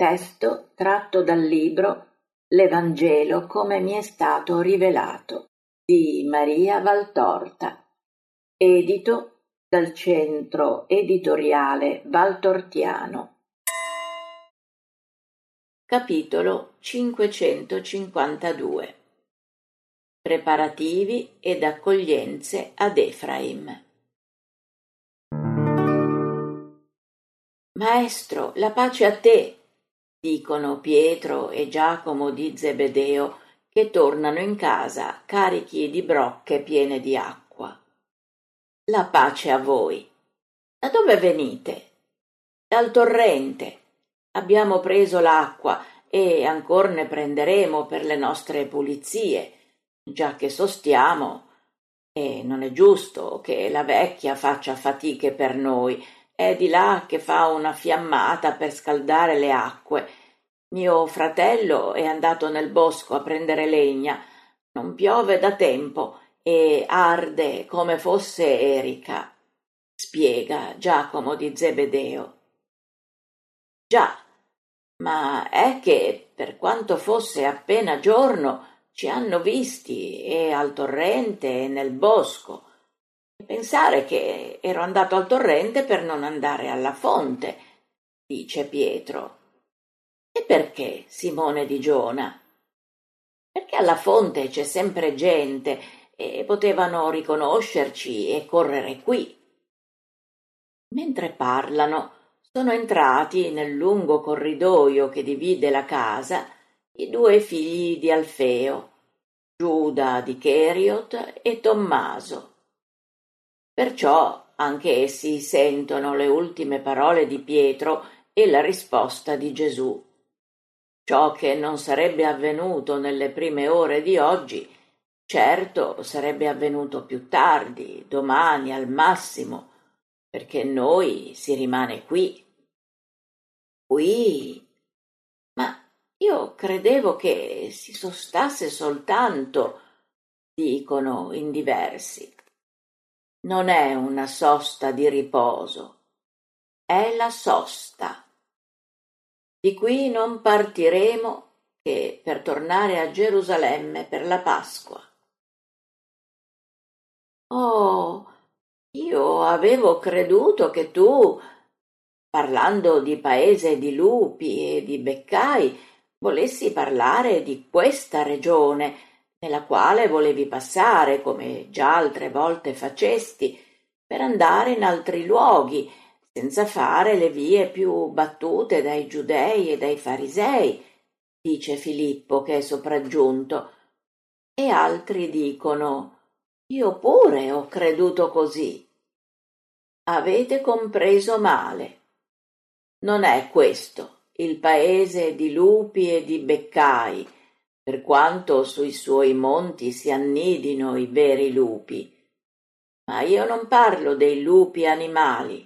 Testo tratto dal libro L'Evangelo come mi è stato rivelato di Maria Valtorta, edito dal Centro Editoriale Valtortiano. Capitolo 552. Preparativi ed accoglienze ad Efraim. Maestro, la pace a te, dicono Pietro e Giacomo di Zebedeo, che tornano in casa carichi di brocche piene di acqua. La pace a voi. Da dove venite? Dal torrente. Abbiamo preso l'acqua e ancor ne prenderemo per le nostre pulizie, già che sostiamo, e non è giusto che la vecchia faccia fatiche per noi. È di là che fa una fiammata per scaldare le acque. Mio fratello è andato nel bosco a prendere legna. Non piove da tempo e arde come fosse erica, spiega Giacomo di Zebedeo. Già, ma è che, per quanto fosse appena giorno, ci hanno visti e al torrente e nel bosco. Pensare che ero andato al torrente per non andare alla fonte, dice Pietro. E perché, Simone di Giona? Perché alla fonte c'è sempre gente e potevano riconoscerci e correre qui. Mentre parlano, sono entrati nel lungo corridoio che divide la casa i due figli di Alfeo, Giuda di Cheriot e Tommaso. Perciò anche essi sentono le ultime parole di Pietro e la risposta di Gesù. Ciò che non sarebbe avvenuto nelle prime ore di oggi, certo sarebbe avvenuto più tardi, domani al massimo, perché noi si rimane qui. Qui? Ma io credevo che si sostasse soltanto, dicono in diversi. Non è una sosta di riposo, è la sosta. Di qui non partiremo che per tornare a Gerusalemme per la Pasqua. Oh, io avevo creduto che tu, parlando di paese di lupi e di beccai, volessi parlare di questa regione, nella quale volevi passare, come già altre volte facesti, per andare in altri luoghi, senza fare le vie più battute dai giudei e dai farisei, dice Filippo che è sopraggiunto, e altri dicono: io pure ho creduto così. Avete compreso male. Non è questo il paese di lupi e di beccai, per quanto sui suoi monti si annidino i veri lupi. Ma io non parlo dei lupi animali.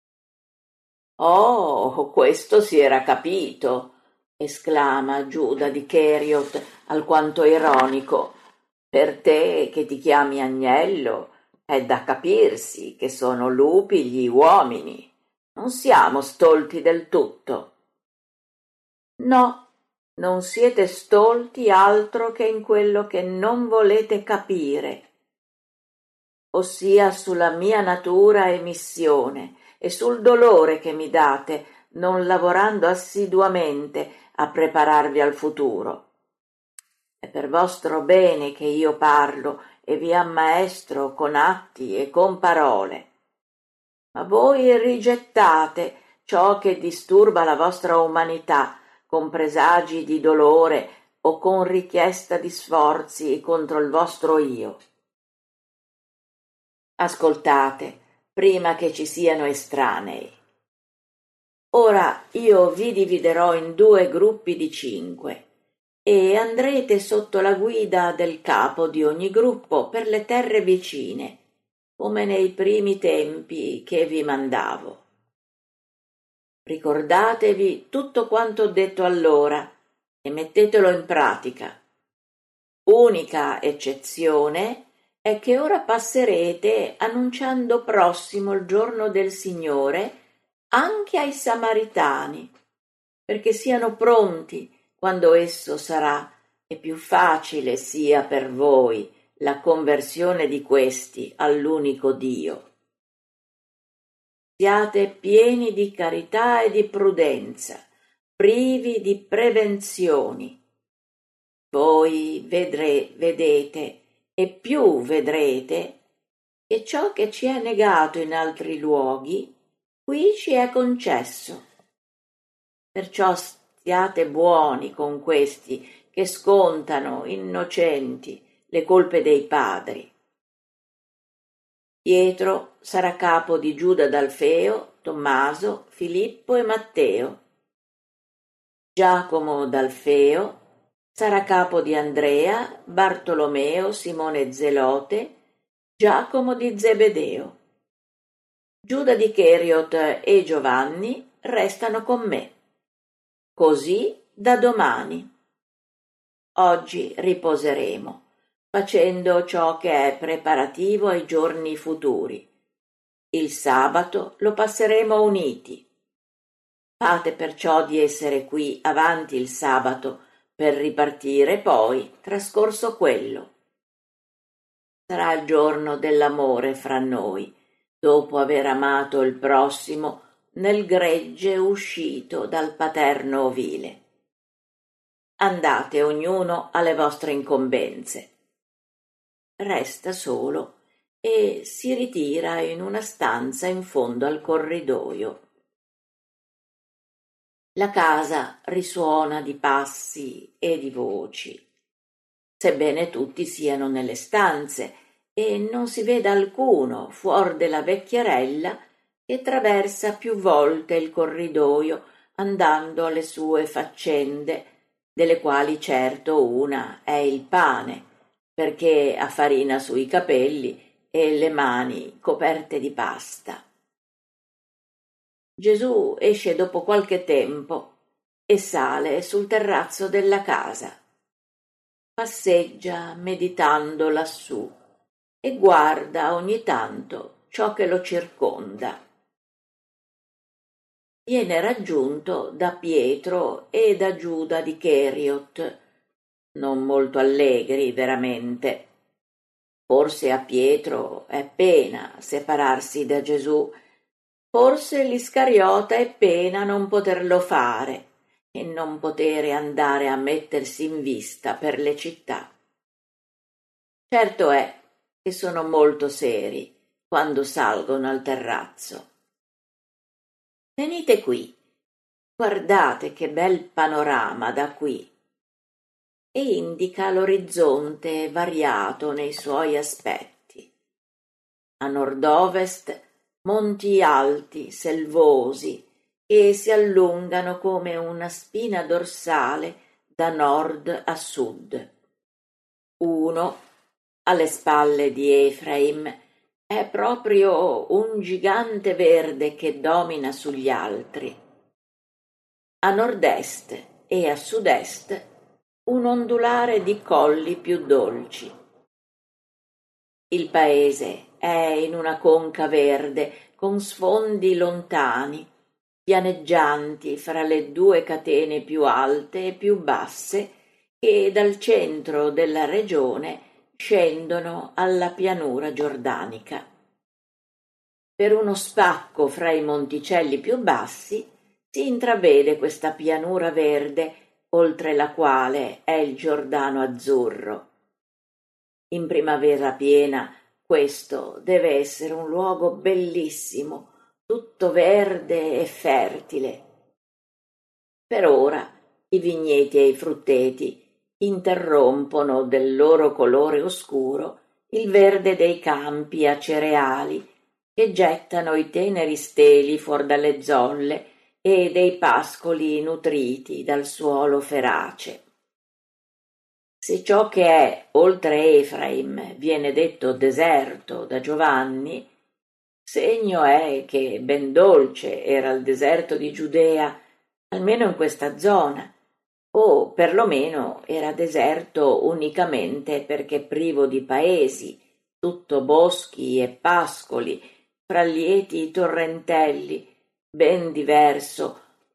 Oh, questo si era capito, esclama Giuda di Cheriot, alquanto ironico. Per te che ti chiami Agnello, è da capirsi che sono lupi gli uomini. Non siamo stolti del tutto. No, non siete stolti altro che in quello che non volete capire, ossia sulla mia natura e missione e sul dolore che mi date non lavorando assiduamente a prepararvi al futuro. È per vostro bene che io parlo e vi ammaestro con atti e con parole. Ma voi rigettate ciò che disturba la vostra umanità con presagi di dolore o con richiesta di sforzi contro il vostro io. Ascoltate, prima che ci siano estranei. Ora io vi dividerò in 2 gruppi di 5 e andrete sotto la guida del capo di ogni gruppo per le terre vicine, come nei primi tempi che vi mandavo. Ricordatevi tutto quanto ho detto allora e mettetelo in pratica. Unica eccezione è che ora passerete annunciando prossimo il giorno del Signore anche ai Samaritani. perché siano pronti quando esso sarà, e più facile sia per voi la conversione di questi all'unico Dio. Siate pieni di carità e di prudenza, privi di prevenzioni. Voi vedete e più vedrete che ciò che ci è negato in altri luoghi, qui ci è concesso. Perciò stiate buoni con questi che scontano innocenti le colpe dei padri. Pietro sarà capo di Giuda d'Alfeo, Tommaso, Filippo e Matteo. Giacomo d'Alfeo sarà capo di Andrea, Bartolomeo, Simone Zelote, Giacomo di Zebedeo. Giuda di Cheriot e Giovanni restano con me. Così da domani. Oggi riposeremo, facendo ciò che è preparativo ai giorni futuri. Il sabato lo passeremo uniti. Fate perciò di essere qui avanti il sabato per ripartire poi, trascorso quello. Sarà il giorno dell'amore fra noi, dopo aver amato il prossimo nel gregge uscito dal paterno ovile. Andate ognuno alle vostre incombenze. Resta solo e si ritira in una stanza in fondo al corridoio. La casa risuona di passi e di voci, sebbene tutti siano nelle stanze e non si veda alcuno fuor della vecchierella che traversa più volte il corridoio andando alle sue faccende, delle quali certo una è il pane, perché ha farina sui capelli e le mani coperte di pasta. Gesù esce dopo qualche tempo e sale sul terrazzo della casa. Passeggia meditando lassù e guarda ogni tanto ciò che lo circonda. Viene raggiunto da Pietro e da Giuda di Cheriot, non molto allegri veramente. Forse a Pietro è pena separarsi da Gesù, forse l'Iscariota è pena non poterlo fare e non potere andare a mettersi in vista per le città. Certo è che sono molto seri quando salgono al terrazzo. Venite qui, guardate che bel panorama da qui, e indica l'orizzonte variato nei suoi aspetti. A nord-ovest monti alti, selvosi, che si allungano come una spina dorsale da nord a sud. Uno, alle spalle di Efraim, è proprio un gigante verde che domina sugli altri. A nord-est e a sud-est un ondulare di colli più dolci. Il paese è in una conca verde con sfondi lontani, pianeggianti fra le due catene più alte e più basse che dal centro della regione scendono alla pianura giordanica. Per uno spacco fra i monticelli più bassi si intravede questa pianura verde oltre la quale è il Giordano azzurro. In primavera piena questo deve essere un luogo bellissimo, tutto verde e fertile. Per ora i vigneti e i frutteti interrompono del loro colore oscuro il verde dei campi a cereali che gettano i teneri steli fuor dalle zolle e dei pascoli nutriti dal suolo ferace. Se ciò che è oltre Efraim viene detto deserto da Giovanni, segno è che ben dolce era il deserto di Giudea, almeno in questa zona, o perlomeno era deserto unicamente perché privo di paesi, tutto boschi e pascoli, fra lieti torrentelli, ben diverso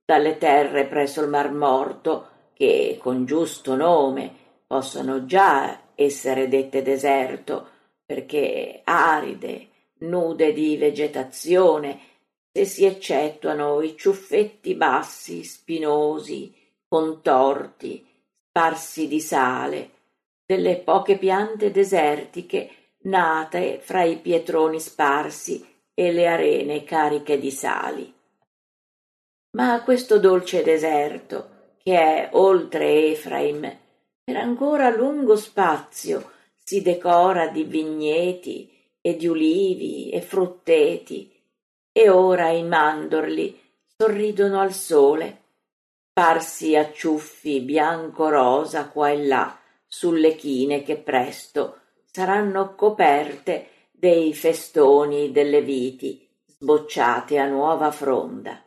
dalle terre presso il Mar Morto, che con giusto nome possono già essere dette deserto, perché aride, nude di vegetazione, se si eccettuano i ciuffetti bassi, spinosi, contorti, sparsi di sale, delle poche piante desertiche nate fra i pietroni sparsi e le arene cariche di sali. Ma questo dolce deserto, che è oltre Efraim, per ancora lungo spazio si decora di vigneti e di ulivi e frutteti, e ora i mandorli sorridono al sole, sparsi a ciuffi bianco-rosa qua e là sulle chine che presto saranno coperte dei festoni delle viti sbocciate a nuova fronda.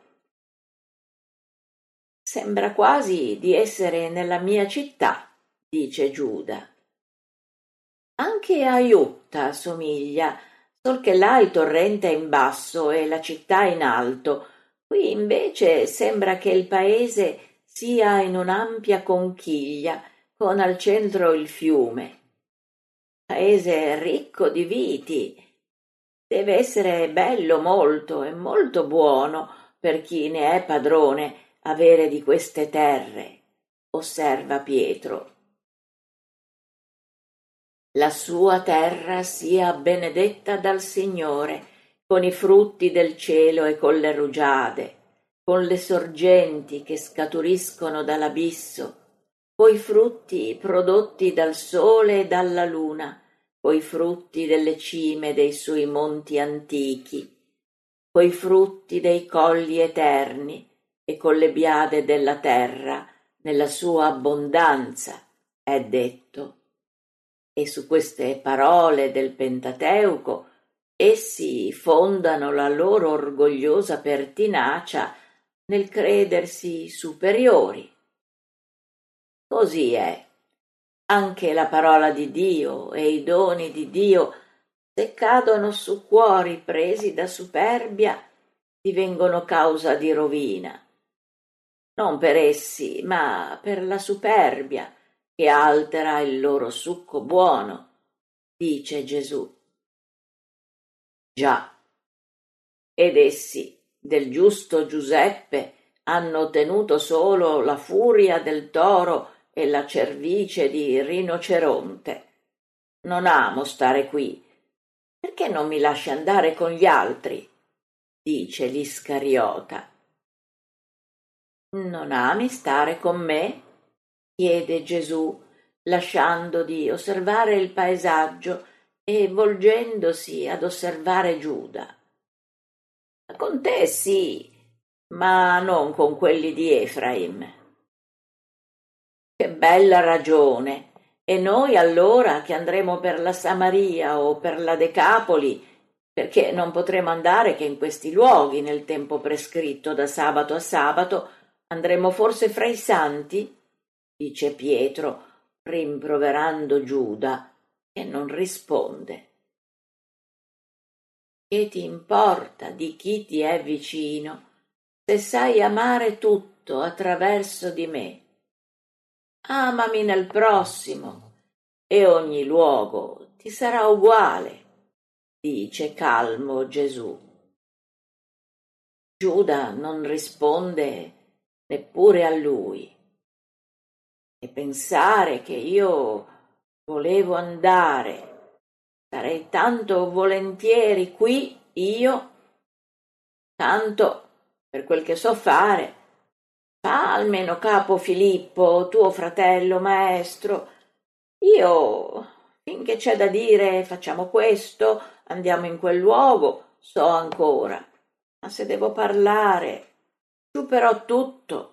Sembra quasi di essere nella mia città, dice Giuda. Anche a Iutta somiglia, sol che là il torrente è in basso e la città in alto. Qui invece sembra che il paese sia in un'ampia conchiglia, con al centro il fiume. Paese ricco di viti. Deve essere bello molto e molto buono per chi ne è padrone avere di queste terre, osserva Pietro. La sua terra sia benedetta dal Signore, con i frutti del cielo e con le rugiade, con le sorgenti che scaturiscono dall'abisso, coi frutti prodotti dal sole e dalla luna, coi frutti delle cime dei suoi monti antichi, coi frutti dei colli eterni e con le biade della terra nella sua abbondanza, è detto. E su queste parole del Pentateuco essi fondano la loro orgogliosa pertinacia nel credersi superiori. Così è. Anche la parola di Dio e i doni di Dio, se cadono su cuori presi da superbia, divengono causa di rovina. Non per essi, ma per la superbia che altera il loro succo buono, dice Gesù. Già, ed essi del giusto Giuseppe hanno tenuto solo la furia del toro e la cervice di rinoceronte. Non amo stare qui. Perché non mi lasci andare con gli altri? Dice l'Iscariota. Non ami stare con me? Chiede Gesù, lasciando di osservare il paesaggio e volgendosi ad osservare Giuda. Con te sì, ma non con quelli di Efraim. Che bella ragione! E noi allora che andremo per la Samaria o per la Decapoli, perché non potremo andare che in questi luoghi nel tempo prescritto da sabato a sabato, andremo forse fra i santi? Dice Pietro, rimproverando Giuda, che non risponde. Che ti importa di chi ti è vicino, se sai amare tutto attraverso di me? Amami nel prossimo, e ogni luogo ti sarà uguale, dice calmo Gesù. Giuda non risponde neppure a lui. E pensare che io volevo andare, sarei tanto volentieri qui io, tanto per quel che so fare. Fa almeno capo Filippo, tuo fratello maestro. Io, finché c'è da dire, facciamo questo, andiamo in quel luogo, so ancora. Ma se devo parlare, superò tutto.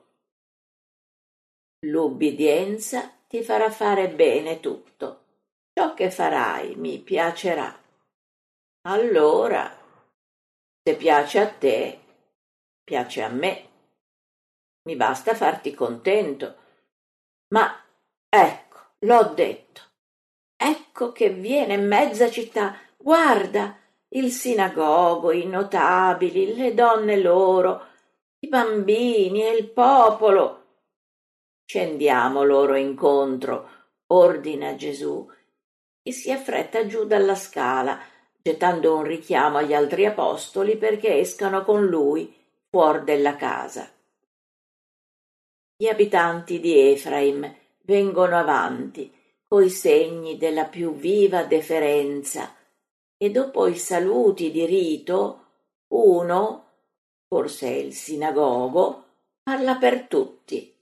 L'ubbidienza ti farà fare bene tutto. Ciò che farai mi piacerà. Allora, se piace a te, piace a me. Mi basta farti contento. Ma ecco, l'ho detto. Ecco che viene mezza città. Guarda, il sinagogo, i notabili, le donne loro. i bambini e il popolo. Scendiamo loro incontro, ordina Gesù, e si affretta giù dalla scala, gettando un richiamo agli altri apostoli perché escano con lui fuor della casa. Gli abitanti di Efraim vengono avanti coi segni della più viva deferenza e dopo i saluti di rito uno, forse il sinagogo, parla per tutti.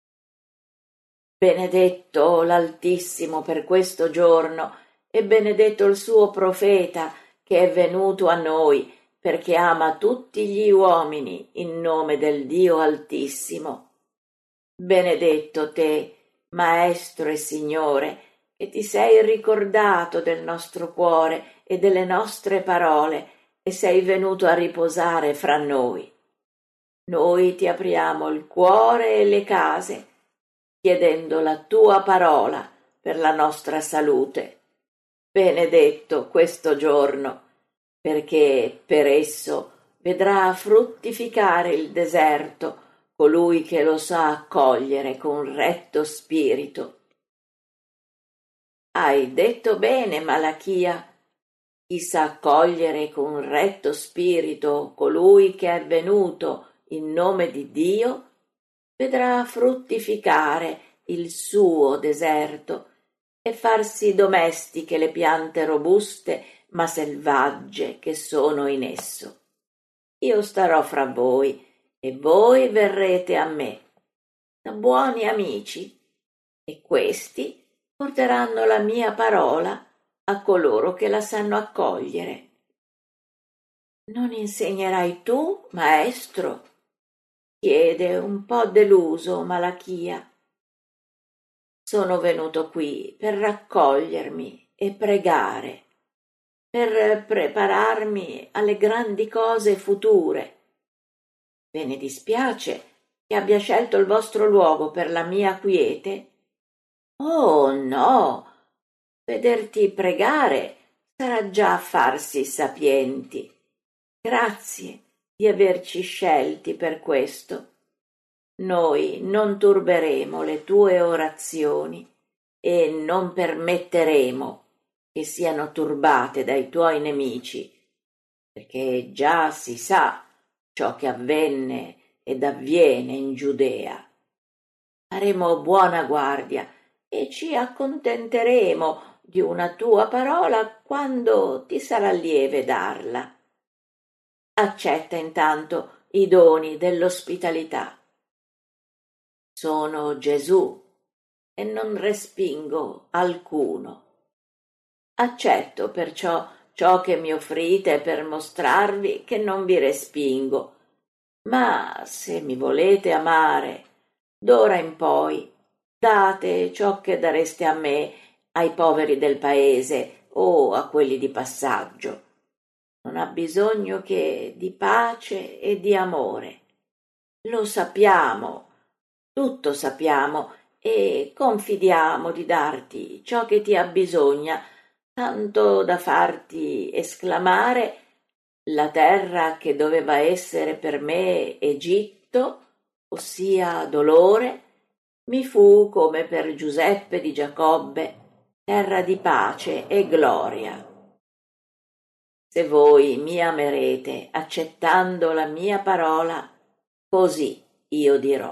Benedetto l'Altissimo per questo giorno e benedetto il suo profeta che è venuto a noi perché ama tutti gli uomini in nome del Dio Altissimo. Benedetto te, Maestro e Signore, che ti sei ricordato del nostro cuore e delle nostre parole e sei venuto a riposare fra noi. Noi ti apriamo il cuore e le case, chiedendo la tua parola per la nostra salute. Benedetto questo giorno, perché per esso vedrà fruttificare il deserto colui che lo sa accogliere con retto spirito. Hai detto bene, Malachia. Chi sa accogliere con retto spirito colui che è venuto in nome di Dio, vedrà fruttificare il suo deserto e farsi domestiche le piante robuste ma selvagge che sono in esso. Io starò fra voi e voi verrete a me, da buoni amici, e questi porteranno la mia parola a coloro che la sanno accogliere. Non insegnerai tu, maestro? Chiede un po' deluso Malachia. Sono venuto qui per raccogliermi e pregare, per prepararmi alle grandi cose future. Ve ne dispiace che abbia scelto il vostro luogo per la mia quiete? Oh no, vederti pregare sarà già farsi sapienti. Grazie di averci scelti per questo. Noi non turberemo le tue orazioni e non permetteremo che siano turbate dai tuoi nemici, perché già si sa ciò che avvenne ed avviene in Giudea. Faremo buona guardia e ci accontenteremo di una tua parola quando ti sarà lieve darla. Accetta intanto i doni dell'ospitalità. Sono Gesù e non respingo alcuno. Accetto perciò ciò che mi offrite per mostrarvi che non vi respingo, ma se mi volete amare, d'ora in poi date ciò che dareste a me ai poveri del paese o a quelli di passaggio. Non ha bisogno che di pace e di amore. Lo sappiamo, tutto sappiamo e confidiamo di darti ciò che ti abbisogna, tanto da farti esclamare: la terra che doveva essere per me Egitto, ossia dolore, mi fu come per Giuseppe di Giacobbe, terra di pace e gloria. Se voi mi amerete accettando la mia parola, così io dirò.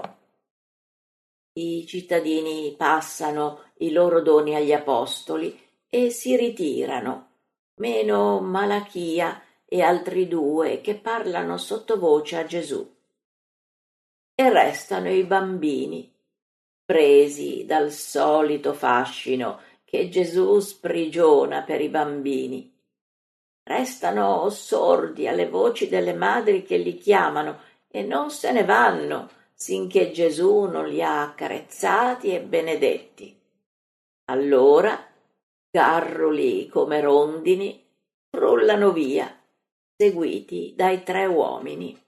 I cittadini passano i loro doni agli apostoli e si ritirano, meno Malachia e altri due che parlano sottovoce a Gesù. E restano i bambini, presi dal solito fascino che Gesù sprigiona per i bambini. Restano sordi alle voci delle madri che li chiamano e non se ne vanno sinché Gesù non li ha accarezzati e benedetti. Allora, garruli come rondini, frullano via, seguiti dai tre uomini.